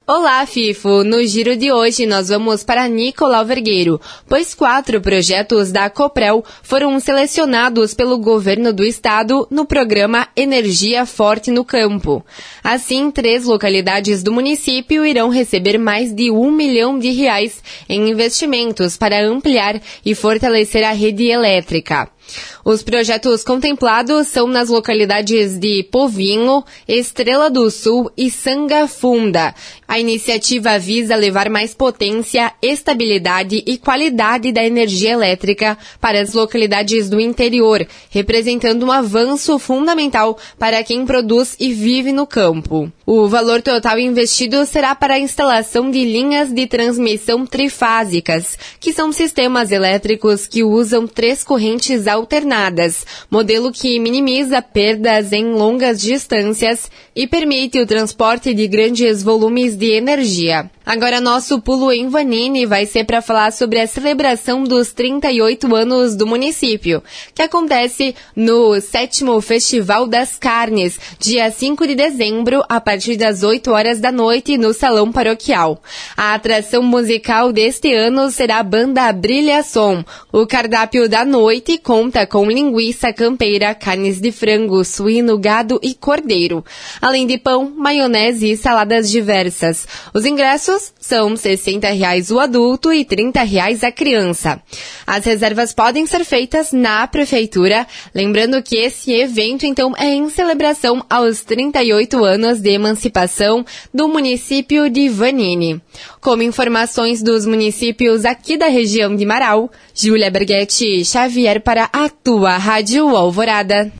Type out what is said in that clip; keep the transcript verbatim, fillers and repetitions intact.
Olá, Fifo! No giro de hoje nós vamos para Nicolau Vergueiro, pois quatro projetos da Coprel foram selecionados pelo governo do estado no programa Energia Forte no Campo. Assim, três localidades do município irão receber mais de um milhão de reais em investimentos para ampliar e fortalecer a rede elétrica. Os projetos contemplados são nas localidades de Povinho, Estrela do Sul e Sangafunda. A iniciativa visa levar mais potência, estabilidade e qualidade da energia elétrica para as localidades do interior, representando um avanço fundamental para quem produz e vive no campo. O valor total investido será para a instalação de linhas de transmissão trifásicas, que são sistemas elétricos que usam três correntes alternadas, modelo que minimiza perdas em longas distâncias e permite o transporte de grandes volumes de energia. Agora nosso pulo em Vanini vai ser para falar sobre a celebração dos trinta e oito anos do município, que acontece no sétimo Festival das Carnes, dia cinco de dezembro, a partir das oito horas da noite, no Salão Paroquial. A atração musical deste ano será a banda Brilha Som. O cardápio da noite conta com linguiça campeira, carnes de frango, suíno, gado e cordeiro, além de pão, maionese e saladas diversas. Os ingressos são sessenta reais o adulto e trinta reais a criança. As reservas podem ser feitas na prefeitura, lembrando que esse evento, então, é em celebração aos trinta e oito anos de emancipação do município de Vanini. Como informações dos municípios aqui da região de Marau, Júlia Berghetti Xavier para a tua Rádio Alvorada.